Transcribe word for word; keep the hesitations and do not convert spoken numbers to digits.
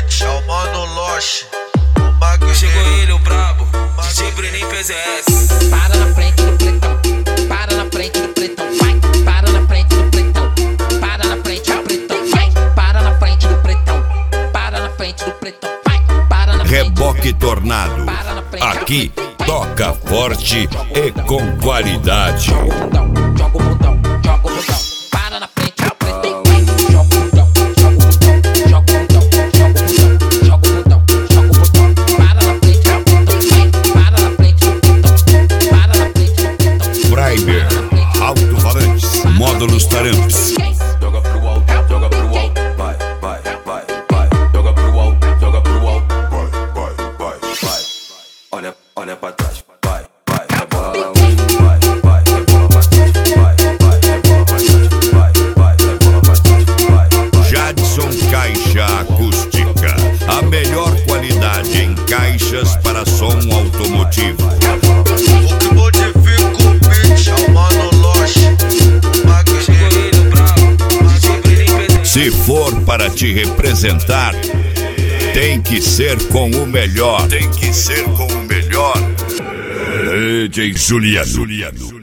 beat, é o Mano Loche, o Magneto. Chegou ele, o brabo, D J Bruninho P Z S. Para na frente do pretão, para na frente do pretão, vai. Para na frente do pretão, para na frente do pretão, vai. Para na frente do pretão, para na frente do pretão, vai. Para na frente. Reboque Tornado. Aqui toca forte e com qualidade. Joga o bundão, joga o bundão, joga o bundão. Para na frente do pretão, vai. Joga o bundão, joga o bundão, joga o bundão, joga o bundão, joga o bundão, joga o bundão. Para na frente do pretão, vai. Para na frente do pretão, para na frente do pretão. Primer, alto-falantes, módulos taramps. Joga pro alto, joga pro alto, vai, vai, vai, vai. Joga pro alto, joga pro alto, vai, vai, vai, vai. Olha, olha pra trás, vai, vai, rebola lá, vai, vai, rebola pra trás, vai, vai, rebola pra trás, vai, vai, rebola pra trás, vai, vai. Jadson Caixa Acústica, a melhor qualidade em caixas para som automotivo. O que modifica o beat, é o Mano Loche, o Chegou Magneto. ele, o brabo, D J Bruninho P Z S. Se for para te representar, tem que ser com o melhor. Tem que ser com o melhor. D J Juliano.